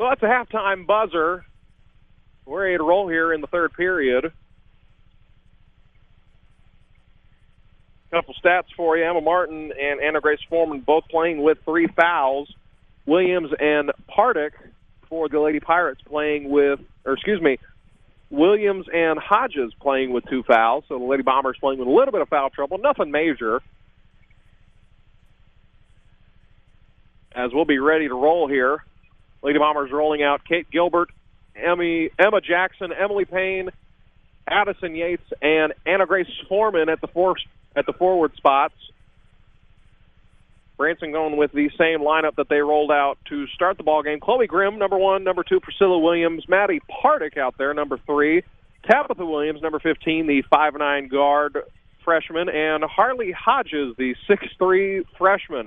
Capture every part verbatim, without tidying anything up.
So that's a halftime buzzer. We're ready to roll here in the third period. Couple stats for you. Emma Martin and Anna Grace Foreman both playing with three fouls. Williams and Pardick for the Lady Pirates playing with, or excuse me, Williams and Hodges playing with two fouls. So the Lady Bombers playing with a little bit of foul trouble. Nothing major. As we'll be ready to roll here. Lady Bombers rolling out Kate Gilbert, Emmy, Emma Jackson, Emily Payne, Addison Yates, and Anna Grace Foreman at the four, at the forward spots. Branson going with the same lineup that they rolled out to start the ball game. Chloe Grimm, number one. Number two, Priscilla Williams. Maddie Pardick out there, number three. Tabitha Williams, number fifteen, the five nine guard freshman. And Harley Hodges, the six three freshman.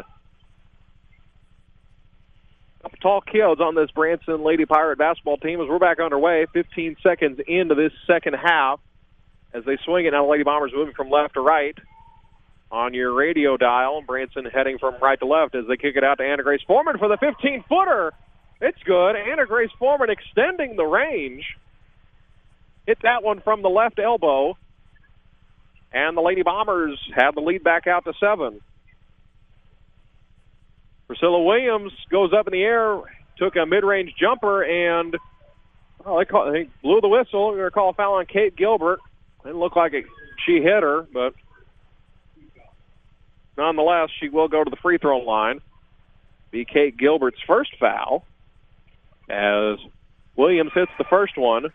Couple tall kids on this Branson Lady Pirate basketball team as we're back underway. fifteen seconds into this second half as they swing it. Now the Lady Bombers moving from left to right on your radio dial. Branson heading from right to left as they kick it out to Anna Grace Foreman for the fifteen-footer. It's good. Anna Grace Foreman extending the range. Hit that one from the left elbow. And the Lady Bombers have the lead back out to seven. Priscilla Williams goes up in the air, took a mid-range jumper, and well, they, call, they blew the whistle. They're going to call a foul on Kate Gilbert. Didn't look like it, she hit her, but nonetheless, she will go to the free throw line. Be Kate Gilbert's first foul as Williams hits the first one.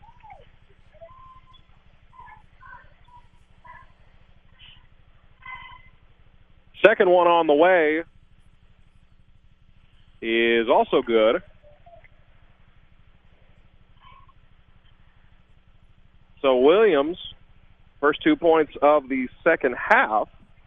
Second one on the way is also good. So Williams, first two points of the second half,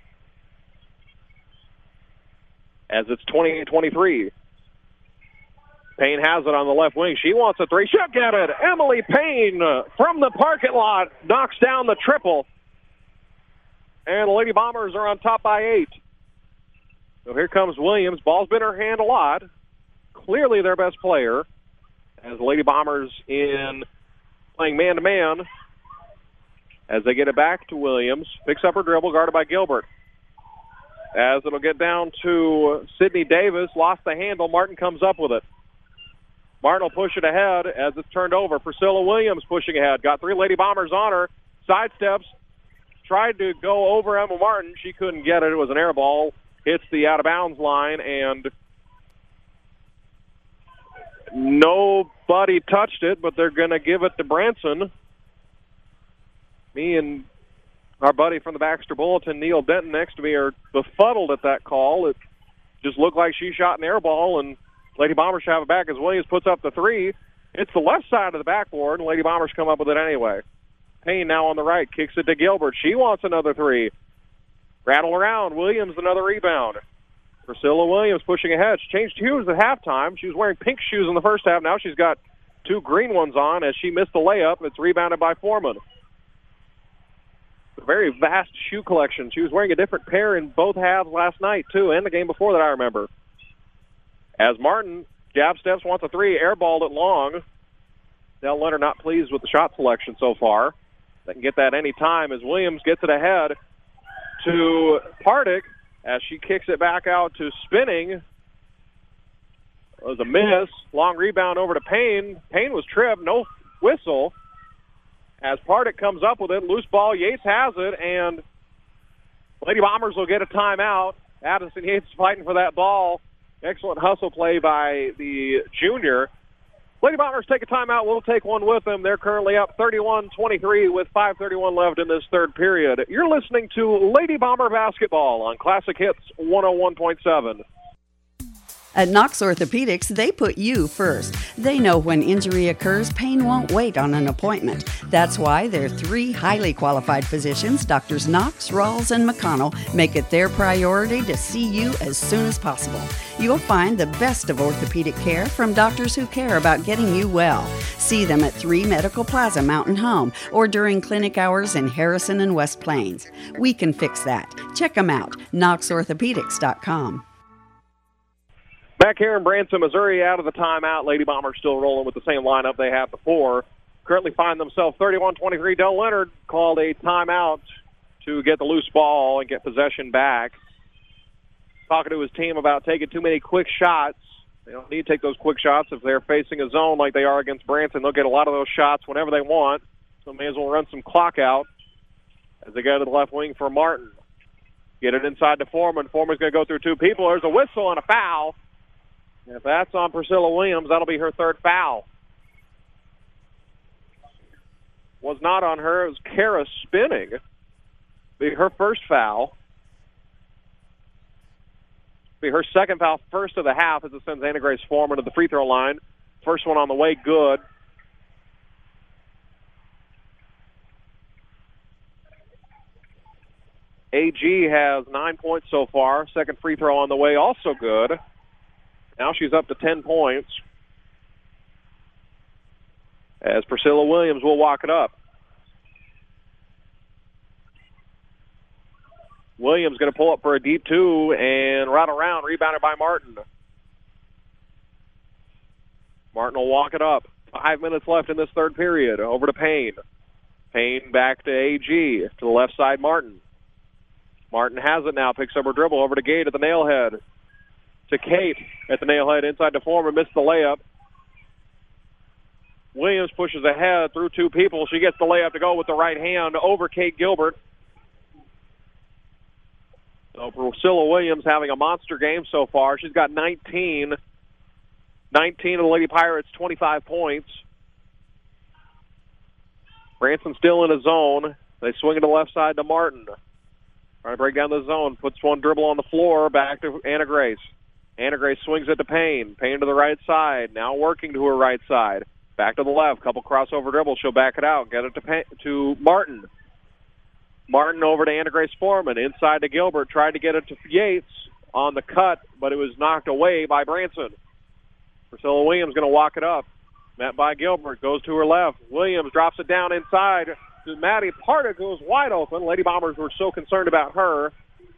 as it's twenty-eight twenty-three. Payne has it on the left wing. She wants a three. She'll get it. Emily Payne from the parking lot knocks down the triple. And the Lady Bombers are on top by eight. So here comes Williams. Ball's been in her hand a lot. Clearly their best player. As the Lady Bombers in playing man-to-man. As they get it back to Williams. Picks up her dribble, guarded by Gilbert. As it'll get down to Sydney Davis. Lost the handle. Martin comes up with it. Martin will push it ahead as it's turned over. Priscilla Williams pushing ahead. Got three Lady Bombers on her. Sidesteps. Tried to go over Emma Martin. She couldn't get it. It was an air ball. Hits the out-of-bounds line, and nobody touched it, but they're going to give it to Branson. Me and our buddy from the Baxter Bulletin, Neil Denton, next to me are befuddled at that call. It just looked like she shot an air ball, and Lady Bombers have it back as Williams puts up the three. It's the left side of the backboard, and Lady Bombers come up with it anyway. Payne now on the right, kicks it to Gilbert. She wants another three. Rattle around. Williams, another rebound. Priscilla Williams pushing ahead. She changed shoes at halftime. She was wearing pink shoes in the first half. Now she's got two green ones on as she missed the layup. It's rebounded by Foreman. A very vast shoe collection. She was wearing a different pair in both halves last night, too, and the game before that, I remember. As Martin, jab steps, wants a three, airballed it long. Del Leonard not pleased with the shot selection so far. They can get that any time as Williams gets it ahead to Pardick as she kicks it back out to Spinning. It was a miss. Long rebound over to Payne. Payne was tripped. No whistle. As Pardick comes up with it, loose ball. Yates has it, and Lady Bombers will get a timeout. Addison Yates fighting for that ball. Excellent hustle play by the junior. Lady Bombers take a timeout. We'll take one with them. They're currently up thirty-one twenty-three with five thirty-one left in this third period. You're listening to Lady Bomber Basketball on Classic Hits one oh one point seven. At Knox Orthopedics, they put you first. They know when injury occurs, pain won't wait on an appointment. That's why their three highly qualified physicians, Doctors Knox, Rawls, and McConnell, make it their priority to see you as soon as possible. You'll find the best of orthopedic care from doctors who care about getting you well. See them at three Medical Plaza Mountain Home or during clinic hours in Harrison and West Plains. We can fix that. Check them out, knox orthopedics dot com. Back here in Branson, Missouri, out of the timeout. Lady Bombers still rolling with the same lineup they had before. Currently find themselves thirty-one twenty-three. Del Leonard called a timeout to get the loose ball and get possession back. Talking to his team about taking too many quick shots. They don't need to take those quick shots if they're facing a zone like they are against Branson. They'll get a lot of those shots whenever they want, so may as well run some clock out as they go to the left wing for Martin. Get it inside to Foreman. Foreman's going to go through two people. There's a whistle and a foul. And if that's on Priscilla Williams, that'll be her third foul. Was not on her. It was Kara spinning. Be her first foul. Be her second foul, first of the half, as it sends Anna Grace Foreman to the free throw line. First one on the way, good. A G has nine points so far. Second free throw on the way, also good. Now she's up to ten points. As Priscilla Williams will walk it up. Williams going to pull up for a deep two and right around, rebounded by Martin. Martin will walk it up. Five minutes left in this third period. Over to Payne. Payne back to A G. To the left side, Martin. Martin has it now. Picks up her dribble over to Gate at the nailhead. To Kate at the nailhead inside to Foreman. Missed the layup. Williams pushes ahead through two people. She gets the layup to go with the right hand over Kate Gilbert. So Priscilla Williams having a monster game so far. She's got nineteen. nineteen of the Lady Pirates, twenty-five points. Branson still in a zone. They swing it to the left side to Martin. Trying to break down the zone. Puts one dribble on the floor. Back to Anna Grace. Anna Grace swings it to Payne. Payne to the right side. Now working to her right side. Back to the left. Couple crossover dribbles. She'll back it out. Get it to Payne, to Martin. Martin over to Anna Grace Foreman. Inside to Gilbert. Tried to get it to Yates on the cut, but it was knocked away by Branson. Priscilla Williams going to walk it up. Met by Gilbert. Goes to her left. Williams drops it down inside to Maddie Pardick, who was wide open. Lady Bombers were so concerned about her.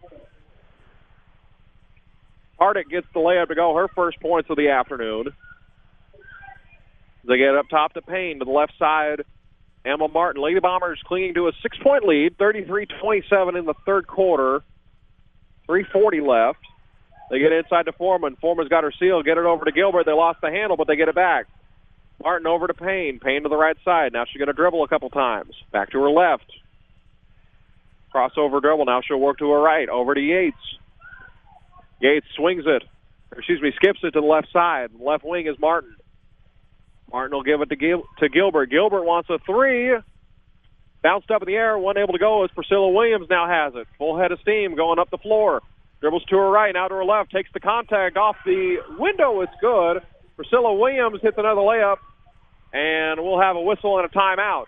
Pardick gets the layup to go. Her first points of the afternoon. They get up top to Payne to the left side. Emma Martin. Lady Bombers clinging to a six-point lead, thirty-three twenty-seven in the third quarter. three forty left. They get inside to Foreman. Foreman's got her seal. Get it over to Gilbert. They lost the handle, but they get it back. Martin over to Payne. Payne to the right side. Now she's going to dribble a couple times. Back to her left. Crossover dribble. Now she'll work to her right. Over to Yates. Yates swings it. Or excuse me, skips it to the left side. Left wing is Martin. Martin will give it to, Gil- to Gilbert. Gilbert wants a three. Bounced up in the air. One able to go as Priscilla Williams now has it. Full head of steam going up the floor. Dribbles to her right, now to her left. Takes the contact off the window. It's good. Priscilla Williams hits another layup. And we'll have a whistle and a timeout.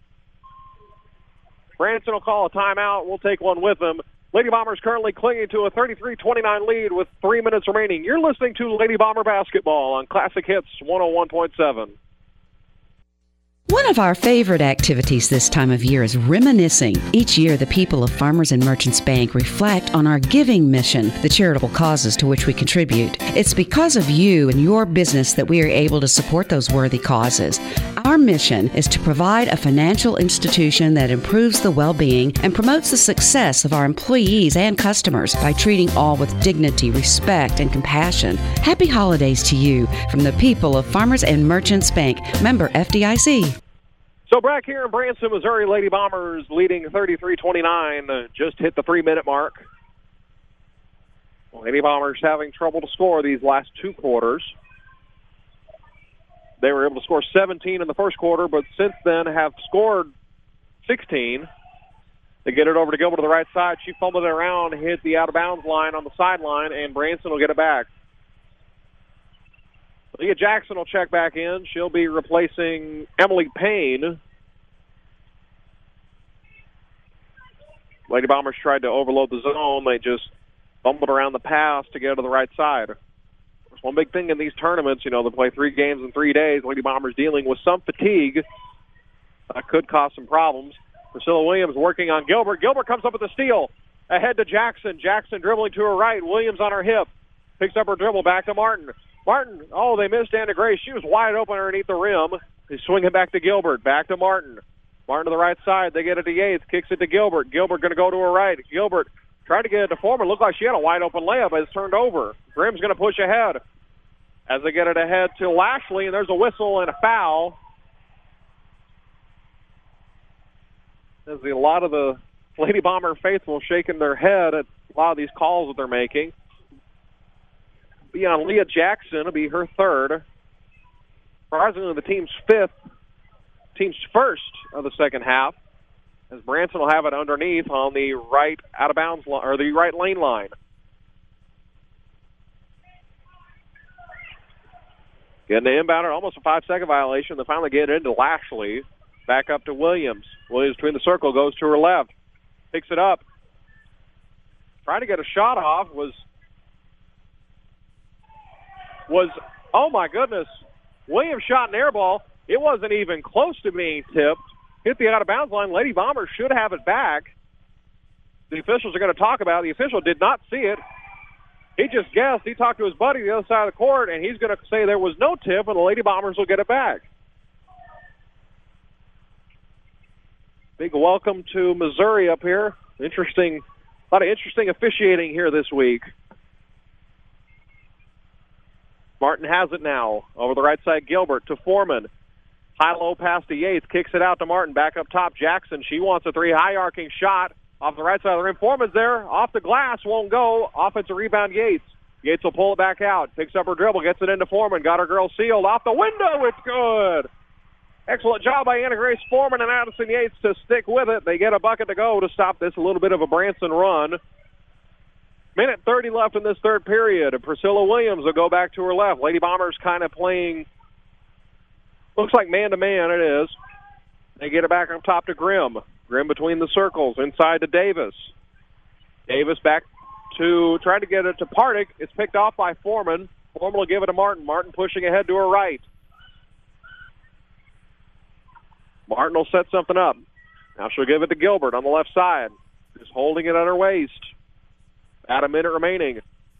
Branson will call a timeout. We'll take one with them. Lady Bombers currently clinging to a thirty-three twenty-nine lead with three minutes remaining. You're listening to Lady Bomber Basketball on Classic Hits one oh one point seven. One of our favorite activities this time of year is reminiscing. Each year, the people of Farmers and Merchants Bank reflect on our giving mission, the charitable causes to which we contribute. It's because of you and your business that we are able to support those worthy causes. Our mission is to provide a financial institution that improves the well-being and promotes the success of our employees and customers by treating all with dignity, respect, and compassion. Happy holidays to you from the people of Farmers and Merchants Bank, member F D I C. So back here in Branson, Missouri, Lady Bombers leading thirty-three twenty-nine, uh, just hit the three-minute mark. Lady Bombers having trouble to score these last two quarters. They were able to score seventeen in the first quarter, but since then have scored sixteen. They get it over to Gilbert to the right side. She fumbled it around, hit the out-of-bounds line on the sideline, and Branson will get it back. Leah Jackson will check back in. She'll be replacing Emily Payne. Lady Bombers tried to overload the zone. They just fumbled around the pass to get to the right side. There's one big thing in these tournaments. You know, they play three games in three days. Lady Bombers dealing with some fatigue. That could cause some problems. Priscilla Williams working on Gilbert. Gilbert comes up with a steal. Ahead to Jackson. Jackson dribbling to her right. Williams on her hip. Picks up her dribble back to Martin. Martin, oh, they missed Anna Grace. She was wide open underneath the rim. They swing it back to Gilbert. Back to Martin. Martin to the right side. They get it to Yates. Kicks it to Gilbert. Gilbert going to go to her right. Gilbert tried to get it to Foreman. Looked like she had a wide open layup, but it's turned over. Grimm's going to push ahead as they get it ahead to Lashley, and there's a whistle and a foul. There's a lot of the Lady Bomber faithful shaking their head at a lot of these calls that they're making. Be on Leah Jackson. It'll be her third. Surprisingly, the team's fifth, team's first of the second half, as Branson will have it underneath on the right out of bounds line, or the right lane line. Getting the inbounder, almost a five-second violation. They finally get it into Lashley. Back up to Williams. Williams between the circle, goes to her left. Picks it up. Trying to get a shot off was, was oh my goodness. Williams shot an air ball. It wasn't even close to being tipped. Hit the out-of-bounds line. Lady Bombers should have it back. The officials are going to talk about it. The official did not see it. He just guessed. He talked to his buddy the other side of the court, and he's going to say there was no tip, and the Lady Bombers will get it back. Big welcome to Missouri up here. Interesting, a lot of interesting officiating here this week. Martin has it now. Over the right side, Gilbert to Foreman. High-low pass to Yates. Kicks it out to Martin. Back up top, Jackson. She wants a three. High-arcing shot. Off the right side of the rim. Foreman's there. Off the glass. Won't go. Offensive rebound, Yates. Yates will pull it back out. Picks up her dribble. Gets it into Foreman. Got her girl sealed. Off the window. It's good. Excellent job by Anna Grace Foreman and Addison Yates to stick with it. They get a bucket to go to stop this a little bit of a Branson run. Minute thirty left in this third period. And Priscilla Williams will go back to her left. Lady Bombers kind of playing, looks like man-to-man it is. They get it back up top to Grimm. Grimm between the circles, inside to Davis. Davis back to try to get it to Pardick. It's picked off by Foreman. Foreman will give it to Martin. Martin pushing ahead to her right. Martin will set something up. Now she'll give it to Gilbert on the left side. Just holding it at her waist. About a minute remaining.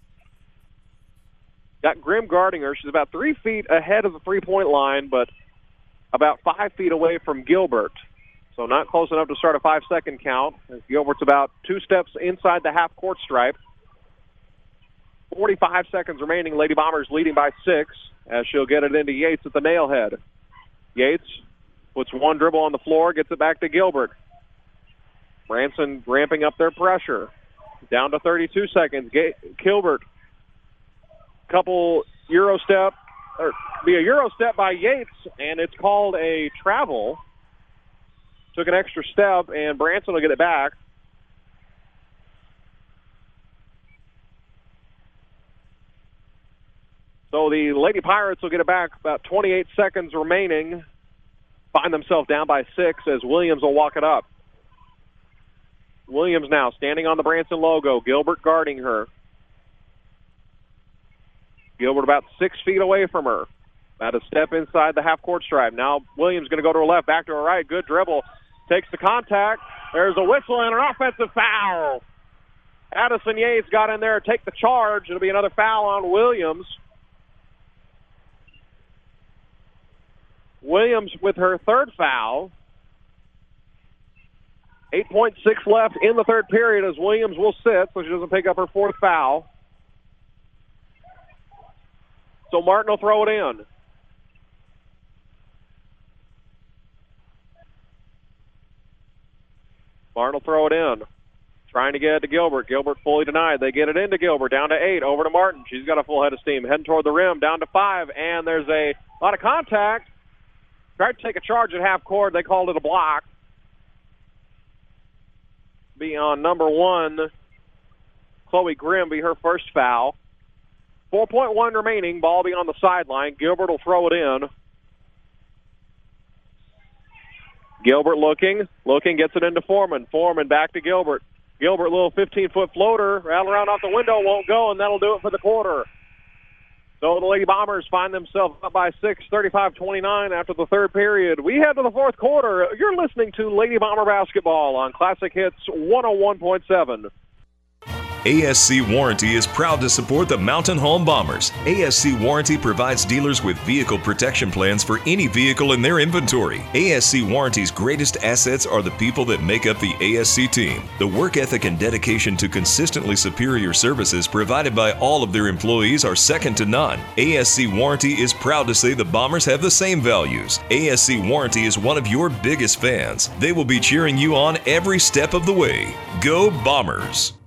Got Grimm guarding her. She's about three feet ahead of the three-point line, but about five feet away from Gilbert. So not close enough to start a five-second count. As Gilbert's about two steps inside the half-court stripe. forty-five seconds remaining. Lady Bombers leading by six as she'll get it into Yates at the nailhead. Yates puts one dribble on the floor, gets it back to Gilbert. Branson ramping up their pressure. Down to thirty-two seconds. G- Gilbert, couple Euro step, or be a Euro step by Yates, and it's called a travel. Took an extra step, and Branson will get it back. So the Lady Pirates will get it back. About twenty-eight seconds remaining. Find themselves down by six as Williams will walk it up. Williams now standing on the Branson logo. Gilbert guarding her. Gilbert about six feet away from her. About a step inside the half-court stripe. Now Williams going to go to her left, back to her right. Good dribble. Takes the contact. There's a whistle and an offensive foul. Addison Yates got in there to take the charge. It'll be another foul on Williams. Williams with her third foul. eight point six left in the third period as Williams will sit so she doesn't pick up her fourth foul. So Martin will throw it in. Martin will throw it in. Trying to get it to Gilbert. Gilbert fully denied. They get it into Gilbert. Down to eight. Over to Martin. She's got a full head of steam. Heading toward the rim. Down to five. And there's a lot of contact. Tried to take a charge at half court. They called it a block. Be on number one. Chloe Grimm be her first foul. four point one remaining. Ball be on the sideline. Gilbert will throw it in. Gilbert looking. Looking, gets it into Foreman. Foreman back to Gilbert. Gilbert, little fifteen-foot floater. Rattle around off the window, won't go, and that'll do it for the quarter. So the Lady Bombers find themselves up by six, thirty-five twenty-nine after the third period. We head to the fourth quarter. You're listening to Lady Bomber Basketball on Classic Hits one oh one point seven. A S C Warranty is proud to support the Mountain Home Bombers. A S C Warranty provides dealers with vehicle protection plans for any vehicle in their inventory. A S C Warranty's greatest assets are the people that make up the A S C team. The work ethic and dedication to consistently superior services provided by all of their employees are second to none. A S C Warranty is proud to say the Bombers have the same values. A S C Warranty is one of your biggest fans. They will be cheering you on every step of the way. Go Bombers!